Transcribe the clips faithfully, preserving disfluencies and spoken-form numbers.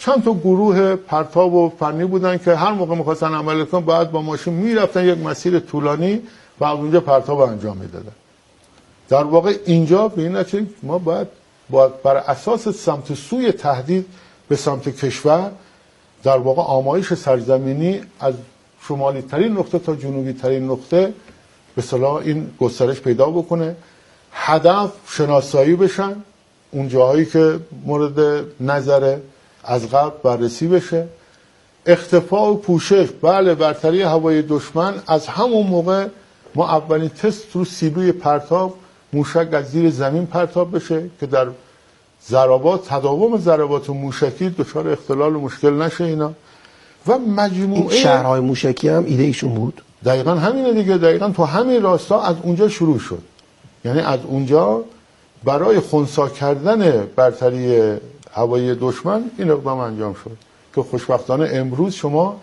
چند تا گروه پرتاب و فنی بودن که هر موقع می‌خواستن عمل کنن باید با ماشین میرفتن یک مسیر طولانی و از اونجا پرتاب انجام میدادن. در واقع اینجا به این نتیجه ما باید باید بر اساس سمت سوی تهدید به سمت کشور در واقع آمایش سرزمینی از شمالی ترین نقطه تا جنوبی ترین نقطه به اصطلاح این گسترش پیدا بکنه، هدف شناسایی بشن، اون جاهایی که مورد نظر از قبل بررسی بشه، اختفاء و پوشش، بله برتری هوایی دشمن. از همون موقع ما اولین تست رو سیلوی پرتاب موشک از زیر زمین پرتاب بشه که در ضربات تداوم ضربات موشکی دچار اختلال و مشکل نشه اینا. و مجموعه این شهرهای موشکی هم ایده ایشون بود. دقیقاً همینه دیگه، دقیقاً تو همین راستا از اونجا شروع شد. یعنی از اونجا برای خنثی کردن برتری هوایی دشمن این اقدام انجام شد که خوشبختانه امروز شما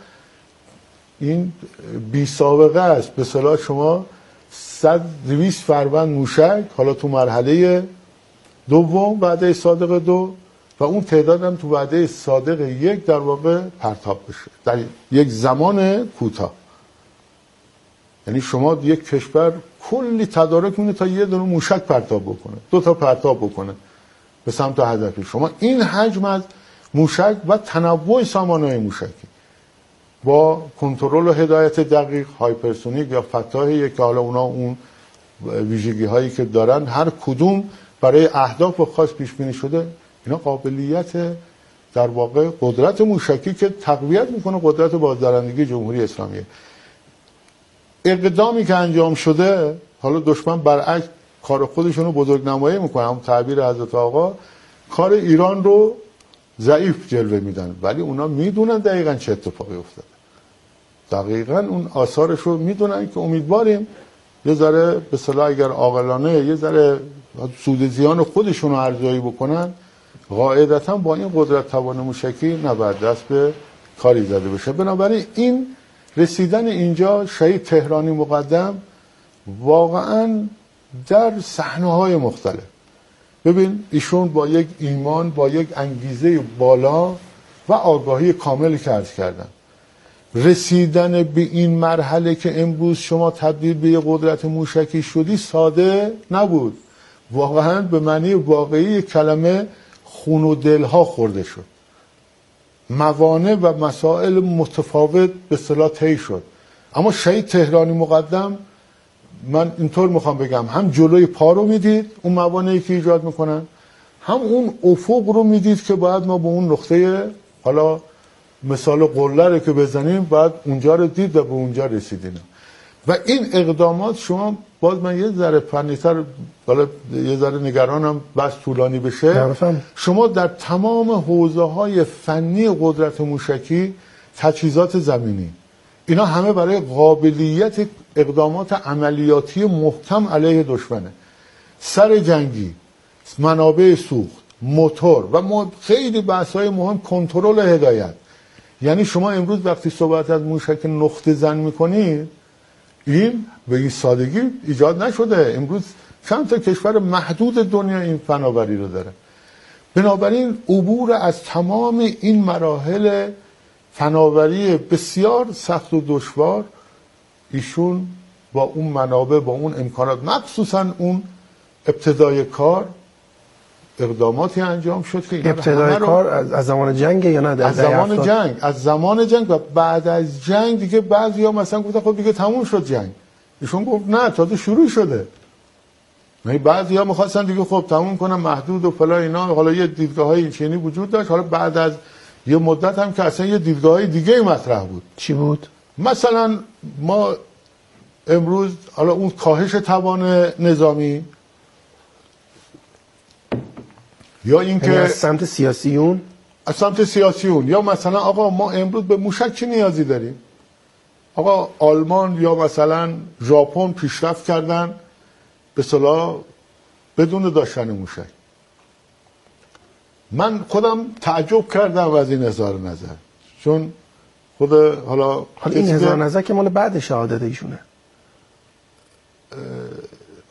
این بی سابقه است. به اصطلاح شما صد دویست فروند موشک حالا تو مرحله دوم وعده صادق دو و اون تعداد هم تو وعده صادق یک در واقع پرتاب بشه در یک زمان کوتاه. یعنی شما یک کشور کلی تدارک مونه تا یه دونه موشک پرتاب بکنه، دو تا پرتاب بکنه به سمت هدفی. شما این حجم از موشک و تنوع سامانه‌های موشکی با کنترل و هدایت دقیق، هایپرسونیک یا فتاحی که حالا اونا اون ویژگی هایی که دارن هر کدوم برای اهداف خاص پیش بینی شده، اینا قابلیت در واقع قدرت موشکی که تقویت میکنه قدرت بازدارندگی جمهوری اسلامی. اقدامی که انجام شده، حالا دشمن برعکس کار خودشون رو بزرگنمایی میکنه، هم تعبیر حضرت آقا کار ایران رو ضعیف جلوه میدن، ولی اونا میدونن دقیقاً چه اتفاقی افتاده، دقیقاً اون آثارش رو میدونن که امیدواریم یه ذره به اصطلاح اگر عاقلانه یه ذره سود زیان خودشون رو ارزیابی بکنن، قاعدتاً با این قدرت توان موشکی نباید دست به کاری زده بشه. بنابراین این رسیدن اینجا شهید تهرانی مقدم واقعاً در صحنه‌های مختلف، ببین ایشون با یک ایمان، با یک انگیزه بالا و آگاهی کاملی که عرض کردن، رسیدن به این مرحله که امروز شما تبدیل به یک قدرت موشکی شدی ساده نبود. واقعا به معنی واقعی کلمه خون و دلها خورده شد، موانع و مسائل متفاوت به اصطلاح طی شد. اما شهید تهرانی مقدم من اینطور میخوام بگم هم جلوی پا رو میدید اون موانعی که ایجاد میکنن، هم اون افق رو میدید که باید ما به اون نقطه حالا مثال قله رو که بزنیم باید اونجا رو دید و به اونجا رسیدیم. و این اقدامات شما باز من یه ذره فنی‌تر حالا یه ذره نگرانم بس طولانی بشه، شما در تمام حوزه‌های فنی قدرت موشکی، تجهیزات زمینی، اینا همه برای قابلیت اقدامات عملیاتی محکم علیه دشمنه. سر جنگی، منابع سوخت، موتور و خیلی بحث‌های مهم، کنترل هدایت. یعنی شما امروز وقتی صحبت از موشک نقطه زن میکنید، این به این سادگی ایجاد نشده. امروز چند تا کشور محدود دنیا این فناوری رو داره. بنابراین عبور از تمام این مراحل فناوری بسیار سخت و دشوار، ایشون با اون منابع، با اون امکانات، مخصوصا اون ابتدای کار اقداماتی انجام شد که ابتدای کار از زمان جنگ یا نه؟ از زمان افتاد. جنگ از زمان جنگ و بعد از جنگ دیگه بعضیا مثلا گفتن خب دیگه تموم شد جنگ، ایشون گفت نه تازه شروع شده. نه بعضیا می‌خواستن دیگه خب تموم کنن محدود و فلان اینا. حالا یه دیدگاه‌های این چنینی وجود داشت. حالا بعد از یه مدت هم که اصلا یه دیدگاه‌های دیگه مطرح بود. چی بود؟ مثلا ما امروز حالا اون کاهش توان نظامی یا اینکه از سمت سیاسیون از سمت سیاسیون یا مثلا آقا ما امروز به موشک چی نیازی داریم؟ آقا آلمان یا مثلا ژاپن پیشرفت کردن به اصطلاح بدون داشتن موشک. من خودم تعجب کردم از این اظهار نظر، چون خود حالا حالا این اظهار نظر که مال بعد شهادت ایشونه.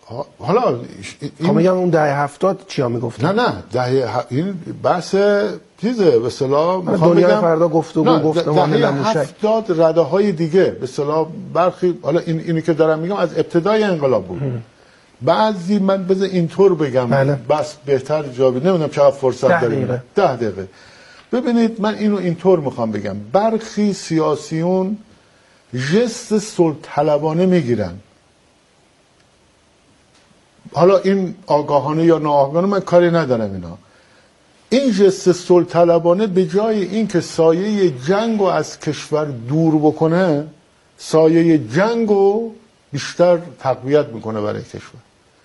حالا این میگم اون دهه هفتاد چیا میگفتن؟ نه نه دهه این بحث چیزه به اصطلاح میخوام دنیای بگم فردا گفتگو گفتمان لموشک هفتاد رده های دیگه به اصطلاح برخی، حالا این اینی که دارم میگم از ابتدای انقلاب بود. بعضی من بذار اینطور بگم بله. بس بهتر جواب نمیدونم چقدر فرصت ده داریم. دقیقه. ده دقیقه. ببینید من اینو اینطور میخوام بگم، برخی سیاسیون ژست صلح طلبانه میگیرن، حالا این آگاهانه یا ناآگاهانه من کاری ندارم، اینا این ژست صلح طلبانه به جای اینکه سایه جنگ رو از کشور دور بکنه، سایه جنگ رو بیشتر تقویت میکنه برای کشور.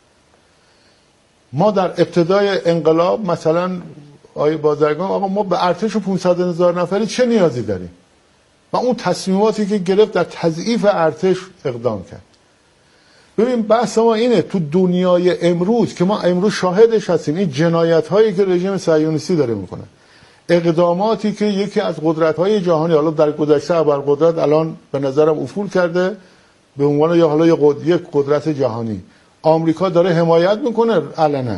ما در ابتدای انقلاب مثلا آقای بازرگان آقا ما به ارتش پانصد هزار نفری چه نیازی داریم؟ و اون تصمیماتی که گرفت در تضعیف ارتش اقدام کرد. ببین بحث ما اینه تو دنیای امروز که ما امروز شاهدش هستیم، این جنایت هایی که رژیم صهیونیستی داره میکنه، اقداماتی که یکی از قدرت های جهانی، حالا در گذشته ابرقدرت الان به نظرم افول کرده به عنوان یا حالا یک قدرت جهانی، آمریکا داره حمایت میکنه علنا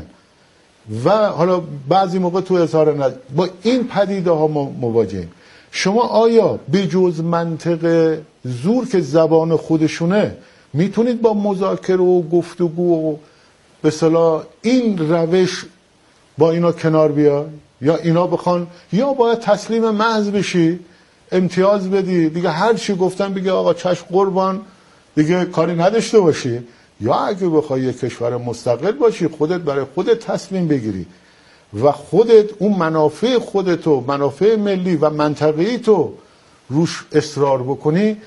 و حالا بعضی موقع تو اظهار نظر با این پدیده ها ما مواجهیم. شما آیا به جز منطق زور که زبان خودشونه میتونید با مذاکره و گفتگو و به اصطلاح این روش با اینا کنار بیای؟ یا اینا بخوان، یا باید تسلیم محض بشی، امتیاز بدی دیگه، هر چی گفتن بگه آقا چشم قربان، دیگه کاری نداشته باشی، یا اگه بخوای یک کشور مستقل باشی خودت برای خودت تصمیم بگیری و خودت اون منافع خودتو، منافع ملی و منطقه‌ای تو روش اصرار بکنی،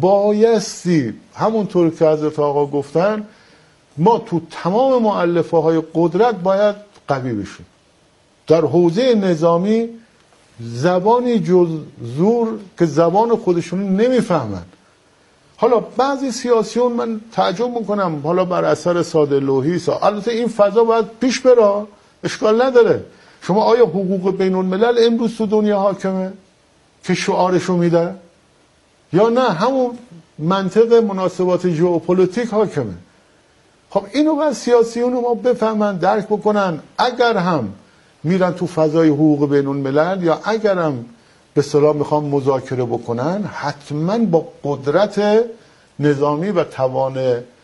بایستی همونطور که حضرت آقا گفتن ما تو تمام مؤلفه های قدرت باید قوی بشیم. در حوزه نظامی زبانی جز زور که زبان خودشون نمیفهمن. حالا بعضی سیاسیون من تعجب میکنم، حالا بر اثر ساده لوحی سا... البته این فضا باید پیش بره، اشکال نداره. شما آیا حقوق بین الملل امروز تو دنیا حاکمه که شعارشو میده؟ یا نه همون منطق مناسبات ژئوپلیتیک حاکمه؟ خب اینو باید سیاسیون ما بفهمن، درک بکنن. اگر هم میرن تو فضای حقوق بین الملل یا اگر هم به اصطلاح میخوام مذاکره بکنن، حتما با قدرت نظامی و توان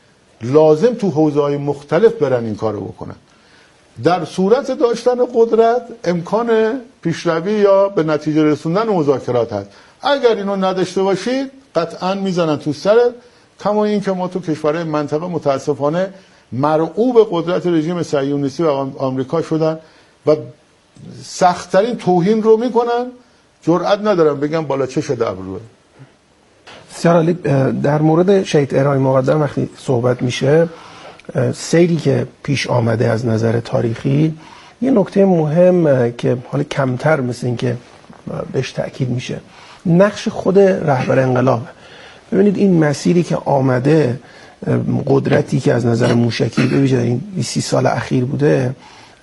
لازم تو حوزه‌های مختلف برن این کارو بکنن. در صورت داشتن قدرت امکان پیشروی یا به نتیجه رسوندن مذاکرات هست. اگر اینو نداشته باشید قطعا میزنن تو سرت، کما این که ما تو کشورهای منطقه متاسفانه مرعوب قدرت رژیم صهیونیستی و آمریکا شدن و سخت‌ترین توهین رو میکنن، جرئت ندارم بگم بالا چش ابروه. بسیار عالی. در مورد شهید تهرانی مقدم وقتی صحبت میشه، سیری که پیش آمده از نظر تاریخی، یه نکته مهم که حالا کمتر مثل این که بهش تأکید میشه، نقش خود رهبر انقلاب. ببینید این مسیری که آمده، قدرتی که از نظر موشکی به ویژه این بیست سال اخیر بوده،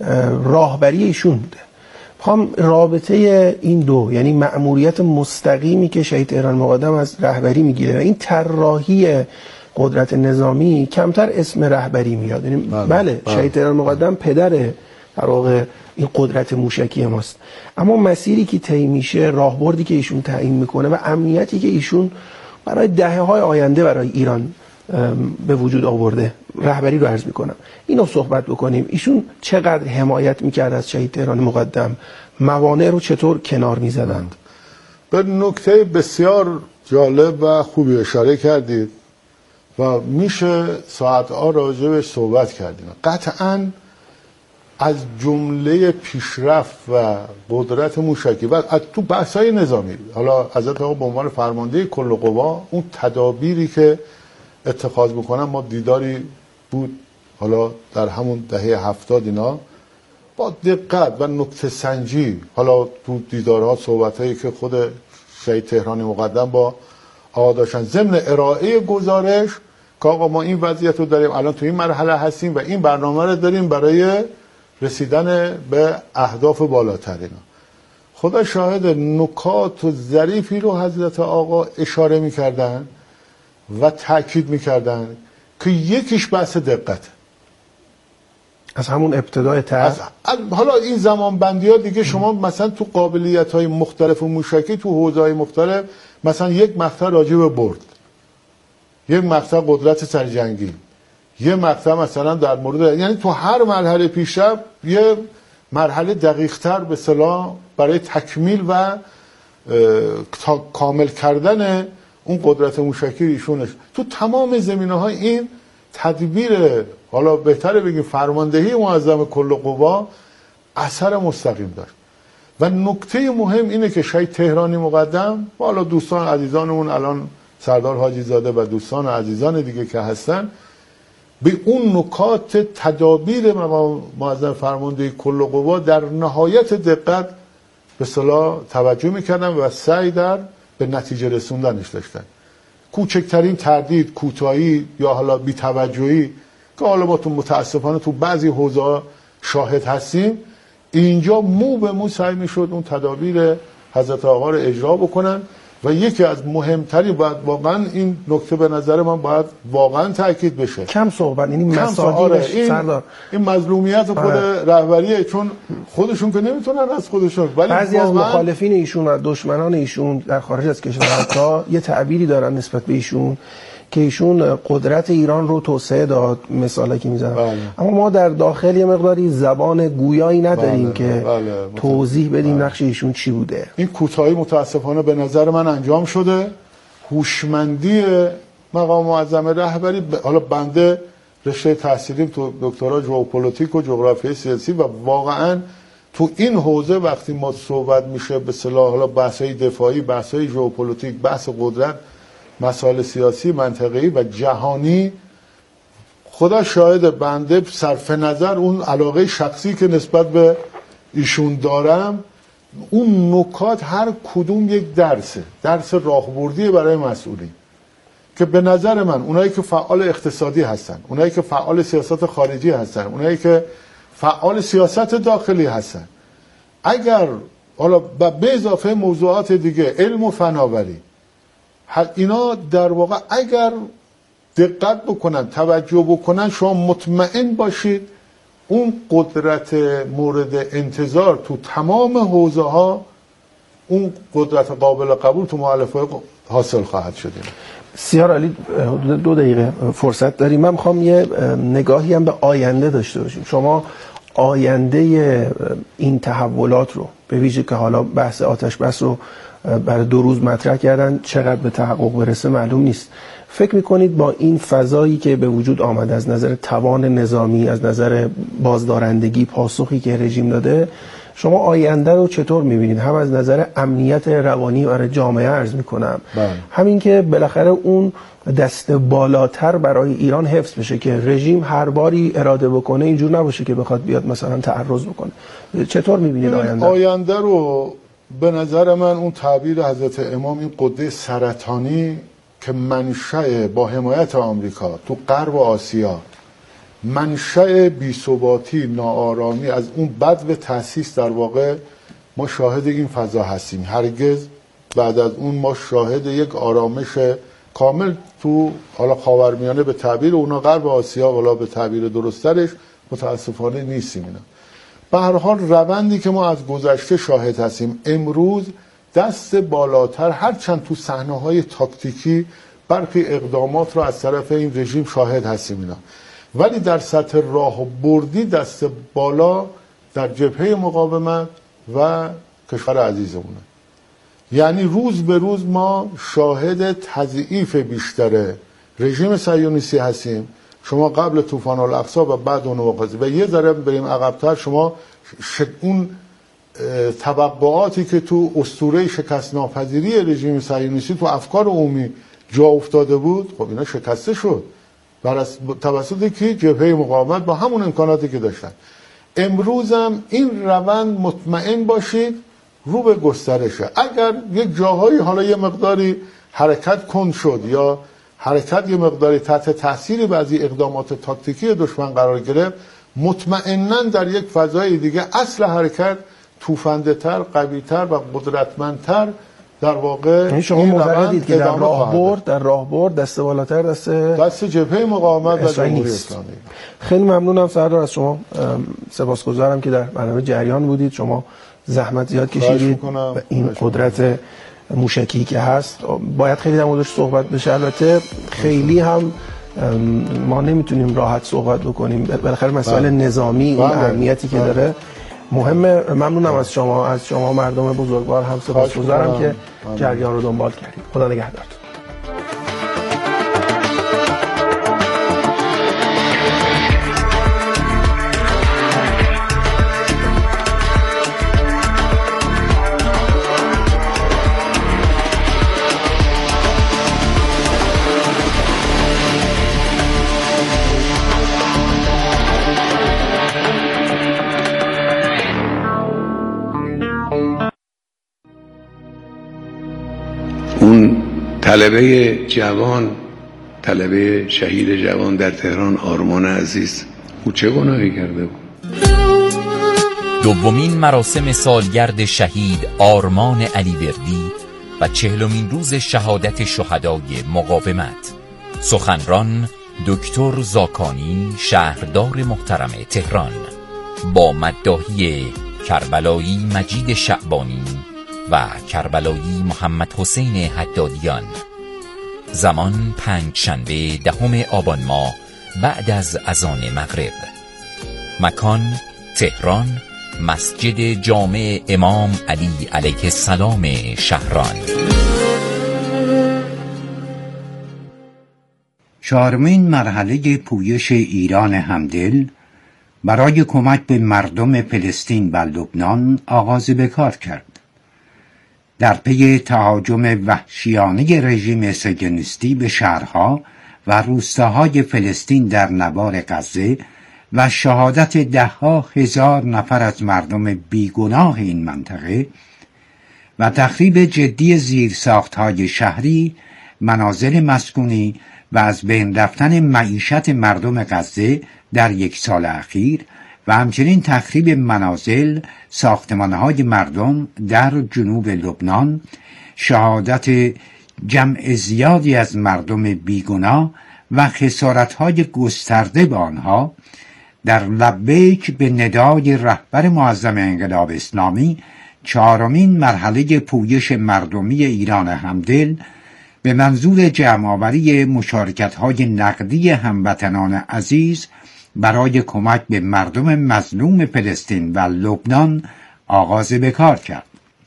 راهبری ایشون بوده. هم رابطه این دو، یعنی مأموریت مستقیمی که شهید تهرانی مقدم از رهبری میگیره و این طراحی قدرت نظامی، کمتر اسم رهبری میاد. یعنی بله, بله, بله. شهید تهرانی مقدم پدر در واقع این قدرت موشکی ماست، اما مسیری که طی میشه، راهبردی که ایشون تعیین میکنه و امنیتی که ایشون برای دهه‌های آینده برای ایران به وجود آورده، رهبری رو عرض میکنم. اینو صحبت بکنیم. ایشون چقدر حمایت میکرد از شهید تهرانی مقدم، موانع رو چطور کنار میزدند؟ به نکته بسیار جالب و خوبی اشاره کردید و میشه ساعت‌ها راجبش صحبت کردیم. قطعاً از جمله پیشرفت و قدرت موشکی و از تو بحث‌های نظامی، حالا حضرت آقا به عنوان فرمانده کل قوا، اون تدابیری که اتخاذ میکنن، ما دیداری بود حالا در همون دهه هفتاد اینا با دقت و نکته سنجی، حالا تو دیدارها صحبتایی که خود شهید تهرانی مقدم با آقا داشتن ضمن ارائه گزارش که آقا ما این وضعیت رو داریم، الان تو این مرحله هستیم و این برنامه رو داریم برای رسیدن به اهداف بالاتر. اینا خدا شاهد نکات و ظریفی رو حضرت آقا اشاره میکردن و تاکید میکردن که یکیش بحث دقت. از همون ابتدای تر. حالا این زمان بندی ها دیگه شما مثلا تو قابلیت های مختلف و موشکی تو حوزه های مختلف، مثلا یک مقطع راجع به برد، یک مقطع قدرت سرجنگی، یه مقطع مثلا در مورد، یعنی تو هر مرحله پیشرفت یه مرحله دقیق تر به اصطلاح برای تکمیل و کامل کردن اون قدرت موشکی ایشونش تو تمام زمینه‌های این تدبیر، حالا بهتره بگیم فرماندهی معظم کل قوا اثر مستقیم داشت. و نکته مهم اینه که شهید تهرانی مقدم، حالا دوستان عزیزانمون الان سردار حاجی زاده و دوستان عزیزان دیگه که هستن، به اون نکات تدابیر مقام معظم فرمانده کل قوا در نهایت دقت به اصطلاح توجه میکردن و سعی در به نتیجه رسوندنش داشتن. کوچکترین تردید، کوتاهی یا حالا بی‌توجهی که حالا ما تو متاسفانه تو بعضی حوزه‌ها شاهد هستیم، اینجا مو به مو سعی میشد اون تدابیر حضرت آقا رو اجرا بکنن. و یکی از مهمترین، باید واقعا این نکته به نظر من باید واقعا تاکید بشه، کم صحبت، یعنی مسائلش این سردار این مظلومیت خود رهبریه، چون خودشون که نمیتونن از خودشون، ولی بعضی از مخالفین ایشون و دشمنان ایشون در خارج از کشور حتی یه تعبیری دارن نسبت به ایشون که ایشون قدرت ایران رو توسعه داد، مثالی که میزنن. بله. اما ما در داخل یه مقداری زبان گویایی نداریم بله. که بله. توضیح بدیم بله. نقش ایشون چی بوده. این کوتاهی متاسفانه به نظر من انجام شده. هوشمندی مقام معظم رهبری، حالا بنده رشته تحصیلیم تو دکترا ژئوپلیتیک و جغرافیای سیاسی و واقعا تو این حوزه وقتی ما صحبت میشه به اصطلاح حالا بحث‌های دفاعی، بحث‌های ژئوپلیتیک، بحث قدرت، مسائل سیاسی منطقه‌ای و جهانی، خدا شاهد بنده صرف نظر اون علاقه شخصی که نسبت به ایشون دارم، اون نکات هر کدوم یک درسه، درس راهبردی برای مسئولین که به نظر من اونایی که فعال اقتصادی هستن، اونایی که فعال سیاست خارجی هستن، اونایی که فعال سیاست داخلی هستن، اگر حالا به اضافه موضوعات دیگه علم و فناوری، اینا در واقع اگر دقت بکنن، توجه بکنن، شما مطمئن باشید اون قدرت مورد انتظار تو تمام حوزه ها، اون قدرت قابل قبول تو مؤلفه حاصل خواهد شد. سیار علی، حدود دو دقیقه فرصت داریم. من میخوام یه نگاهی هم به آینده داشته باشیم. شما آینده این تحولات رو به ویژه که حالا بحث آتش بس رو برای دو روز مطرح کردن، چقدر به تحقق برسه معلوم نیست. فکر میکنید با این فضایی که به وجود آمده از نظر توان نظامی، از نظر بازدارندگی، پاسخی که رژیم داده، شما آینده رو چطور میبینید؟ هم از نظر امنیت روانی برای جامعه عرض میکنم، همین که بالاخره اون دست بالاتر برای ایران حفظ بشه که رژیم هر باری اراده بکنه اینجور نباشه که بخواد بیاد مثلا تعرض بکنه. چطور میبینید آینده؟ آینده رو به نظر من اون تعبیر حضرت امام، این قده سرطانی که منشأ با حمایت آمریکا تو غرب و آسیا، منشأ بی‌ثباتی، ناآرامی، از اون بدو تأسیس در واقع ما شاهد این فضا هستیم. هرگز بعد از اون ما شاهد یک آرامش کامل تو حالا خاورمیانه به تعبیر اونا، غرب و آسیا حالا به تعبیر درسترش متاسفانه نیستیم. اینا به هر حال روندی که ما از گذشته شاهد هستیم، امروز دست بالاتر، هرچند تو صحنه‌های تاکتیکی برخی اقدامات رو از طرف این رژیم شاهد هستیم اینا، ولی در سطح راهبردی دست بالا در جبهه مقاومت و کشور عزیزمونه. یعنی روز به روز ما شاهد تضعیف بیشتر رژیم صهیونیستی هستیم. شما قبل طوفان الاقصی و بعد اون واقعی و یه ذره بریم عقب‌تر، شما اون توقعاتی که تو اسطوره شکست ناپذیری رژیم صهیونیستی تو افکار عمومی جا افتاده بود، خب اینا شکسته شد بر توسط کی؟ جبهه مقاومت با همون امکاناتی که داشتن. امروز هم این روند مطمئن باشید رو به گسترشه. اگر یک جاهایی حالا یه مقداری حرکت کند شد یا حرکت یه مقداری تحت تاثیر بعضی اقدامات تاکتیکی دشمن قرار گرفت، مطمئناً در یک فضای دیگه اصل حرکت توفنده تر، قوی تر و قدرتمندتر در واقع یعنی شما معتقدید که در راهبرد در راهبرد دست بالاتر دست دست جبهه مقاومت و جمهوری اسلامی. خیلی ممنونم سردار از شما، سپاسگزارم که در برنامه جریان بودید. شما زحمت زیاد کشیدید و این قدرت موشکی که هست باید خیلی در موردش صحبت بشه. البته خیلی هم ما نمیتونیم راحت صحبت بکنیم، بالاخره مسئله نظامی اون اهمیتی که داره مهمه. ممنونم از شما، از شما مردم بزرگوار هم سپاسگزارم که جریان رو دنبال کردید. خدا نگهدارتون. اون طلبه جوان، طلبه شهید جوان در تهران، آرمان عزیز، او چه گناهی کرده بود؟ دومین مراسم سالگرد شهید آرمان علیوردی و چهلمین روز شهادت شهدای مقاومت. سخنران دکتر زاکانی، شهردار محترم تهران، با مداحی کربلایی مجید شعبانی و کربلایی محمد حسین حدادیان. زمان پنجشنبه دهم آبان ماه بعد از اذان مغرب. مکان تهران، مسجد جامع امام علی علیه السلام شهران. چهارمین مرحله پویش ایران همدل برای کمک به مردم فلسطین و لبنان آغاز به کار کرد. در پی تهاجم وحشیانه رژیم صهیونیستی به شهرها و روستاهای فلسطین در نوار غزه و شهادت ده‌ها هزار نفر از مردم بیگناه این منطقه و تخریب جدی زیرساختهای شهری، منازل مسکونی و از بین رفتن معیشت مردم غزه در یک سال اخیر و همچنین تخریب منازل، ساختمانهای مردم در جنوب لبنان، شهادت جمع زیادی از مردم بیگناه و خسارتهای گسترده به آنها، در لبیک به ندای رهبر معظم انقلاب اسلامی چهارمین مرحله پویش مردمی ایران همدل به منظور جمع‌آوری مشارکت‌های نقدی هموطنان عزیز برای کمک به مردم مظلوم فلسطین و لبنان آغاز به کار کرد.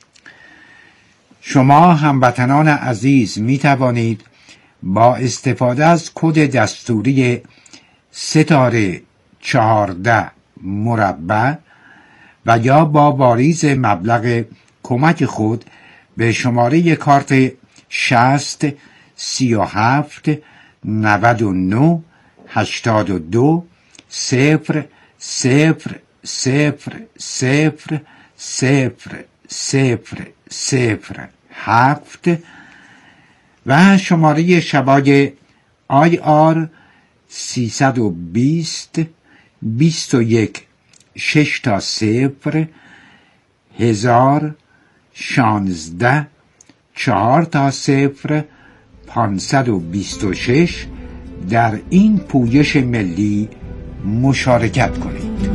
شما هموطنان عزیز می توانید با استفاده از کد دستوری ستاره چهارده مربع و یا با واریز مبلغ کمک خود به شماره کارت شصت سی و هفت نود و نه هشتاد و دو صفر صفر صفر صفر صفر صفر صفر هفت و شماره شبای آی آر سیصد و بیست بیست و یک شش تا صفر هزار شانزده چهار تا صفر پانصد و بیست و شش در این پویش ملی مشارکت کنید.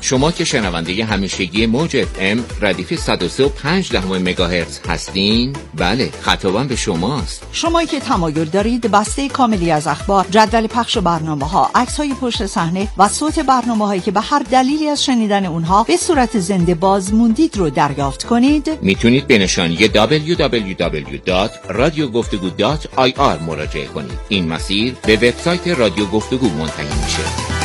شما که شنونده همیشگی موج اف ام ردیف صد و سه و پنج دهم مگاهرتز هستین، بله خطابم به شماست. شمایی که تمایل دارید بسته کاملی از اخبار، جدول پخش برنامه‌ها، عکس‌های پشت صحنه و صوت برنامه‌هایی که به هر دلیلی از شنیدن اونها به صورت زنده باز موندید رو دریافت کنید، میتونید به نشانی دبلیو دبلیو دبلیو دات رادیو گفتگو دات آی آر مراجعه کنید. این مسیر به وبسایت رادیو گفتگو منتهی میشه.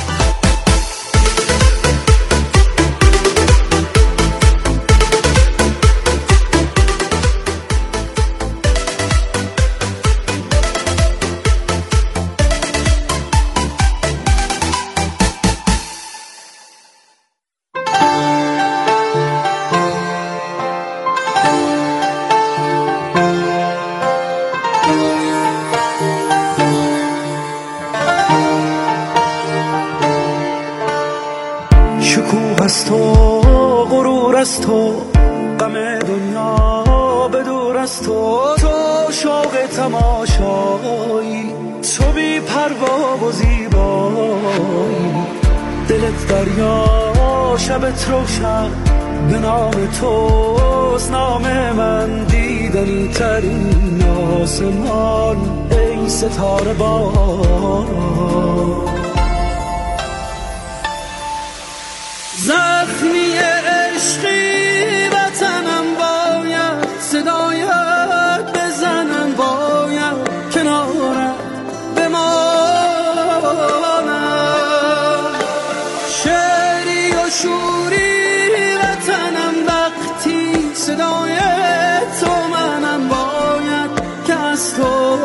روشن به نام توست، نام من دیدنی ترین آسمان، ای ستاره باران. زخمی عشقی وطنم باید صدایت بزنم، باید کنارت بمانم، شعری و شوری صدای تو منم، باید که از تو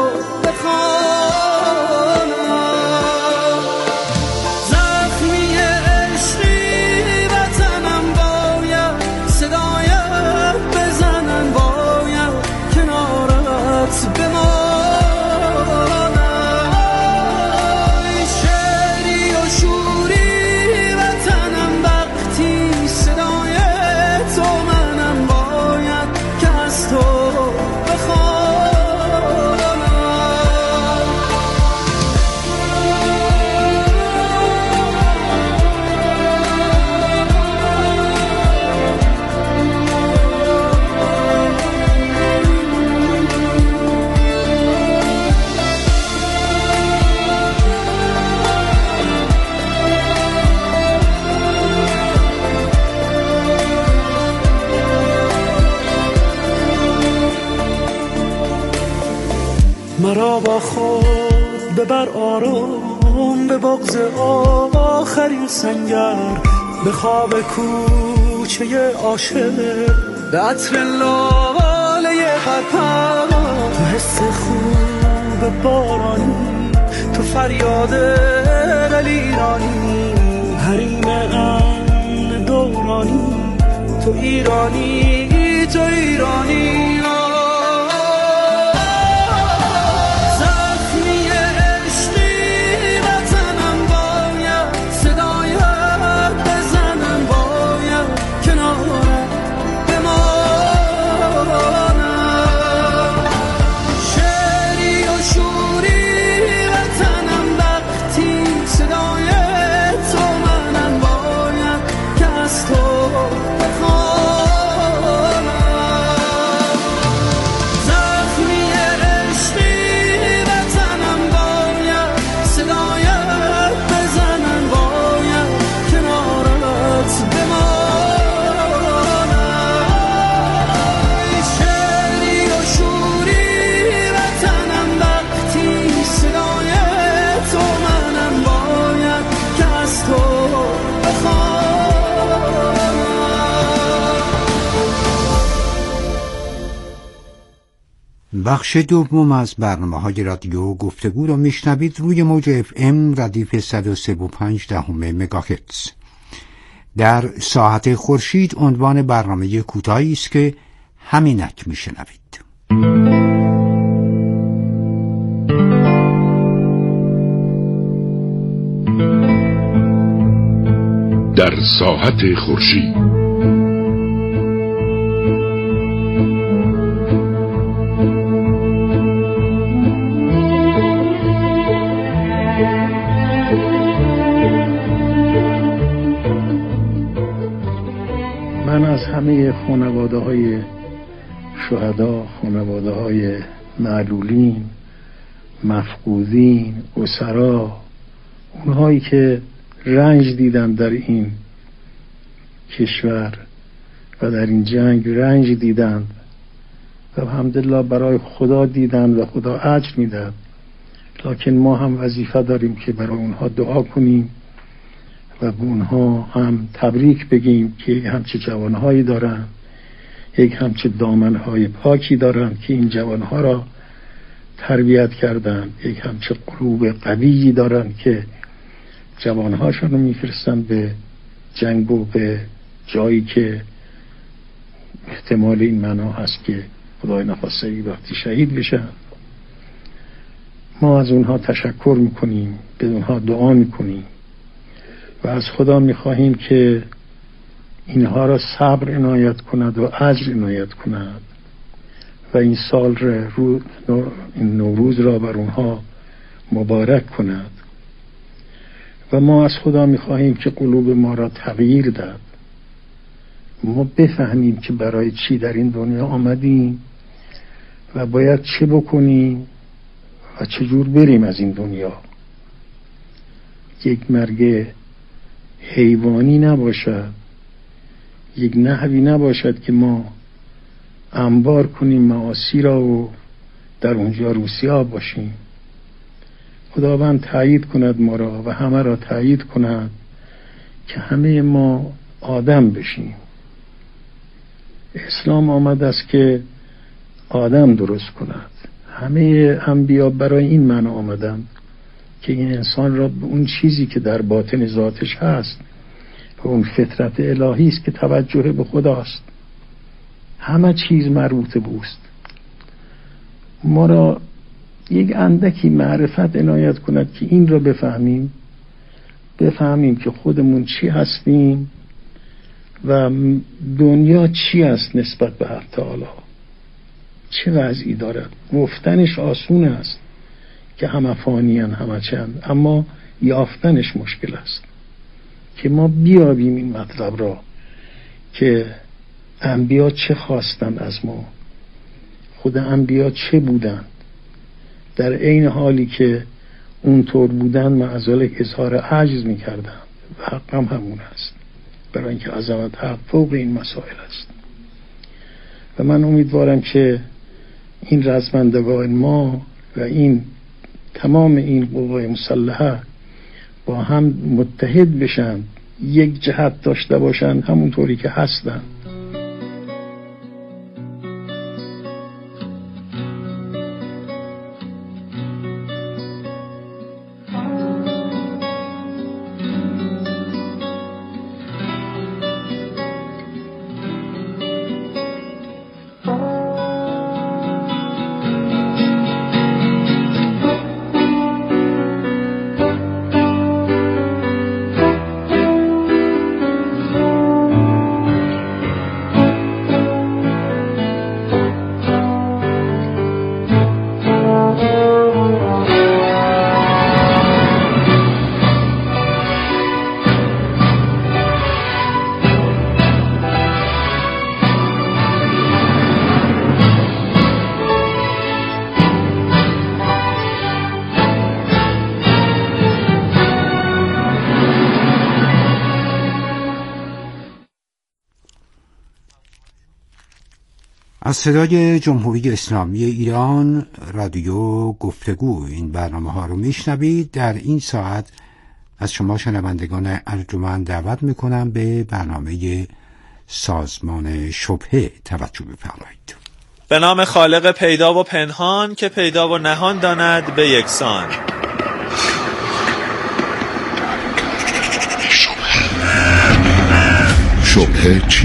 بخوانم. زخمی عشقی وطنم باید صدایت بزنم، باید کنارت بمانم، شعری و شوری وطنم وقتی صدای تو منم، مرا با خود ببر آرام به بغض آخرین سنگر، به خواب کوچه عاشق، به عطر لاله پرپر، تو حس خوب بارانی، تو فریاد دلیرانی، حریم امن دورانی، تو ایرانی، تو ایرانی. بخش دوم از برنامه‌های رادیو گفتگو را میشنوید روی موج اف ام ردیف صد و سه و پنج دهم مگاهرتز. در ساعت خورشید عنوان برنامه کوتاهی است که همینک میشنوید. در ساعت خورشید همه خانواده های شهدا، خانواده های معلولین، مفقودین، اسرا، اونهایی که رنج دیدن در این کشور و در این جنگ رنج دیدن و الحمدلله برای خدا دیدن و خدا اجر میدن، لکن ما هم وظیفه داریم که برای اونها دعا کنیم و به اونها هم تبریک بگیم که یک همچه جوانهایی دارن، یک همچه دامنهای پاکی دارن که این جوانها را تربیت کردن، یک همچه قلوب قویی دارن که جوانهاشون رو میفرستن به جنگ و به جایی که احتمال این معنا هست که خدای نخواسته ای وقتی شهید بشن. ما از اونها تشکر میکنیم، به اونها دعا میکنیم و از خدا میخواهیم که اینها را صبر عنایت کند و اجر عنایت کند و این سال رو این نوروز را بر اونها مبارک کند و ما از خدا میخواهیم که قلوب ما را تغییر داد، ما بفهمیم که برای چی در این دنیا آمدیم و باید چه بکنیم و چجور بریم از این دنیا. یک مرگ حیوانی نباشد، یک نحوی نباشد که ما انبار کنیم معاصی را و در اونجا روسیاب باشیم. خداوند تایید کند ما را و همه را تایید کند که همه ما آدم بشیم. اسلام آمد است که آدم درست کند. همه انبیا برای این معنی آمدند که این انسان را به اون چیزی که در باطن ذاتش هست و اون فطرت الهی است که توجه به خداست، همه چیز مربوط به اوست. ما را یک اندکی معرفت عنایت کند که این را بفهمیم، بفهمیم که خودمون چی هستیم و دنیا چی است نسبت به حق تعالی، چه وضعی دارد. گفتنش آسون است که همه فانیان همه چند، اما یافتنش مشکل است که ما بیابیم این مطلب را که انبیا چه خواستند از ما، خود انبیا چه بودند، در عین حالی که اونطور بودند معذالک اظهار عجز میکردند و حق هم همون است، برای اینکه عظمت حق فوق این مسائل است. و من امیدوارم که این رزمندگان ما و این تمام این قوای مسلحه با هم متحد بشن، یک جهت داشته باشن همونطوری که هستن. از صدای جمهوری اسلامی ایران رادیو گفتگو این برنامه ها رو میشنوید. در این ساعت از شما شنوندگان ارجمند دعوت میکنم به برنامه سازمان شبهه توجه بفرمایید. به نام خالق پیدا و پنهان که پیدا و نهان داند به یکسان. شبهه چی؟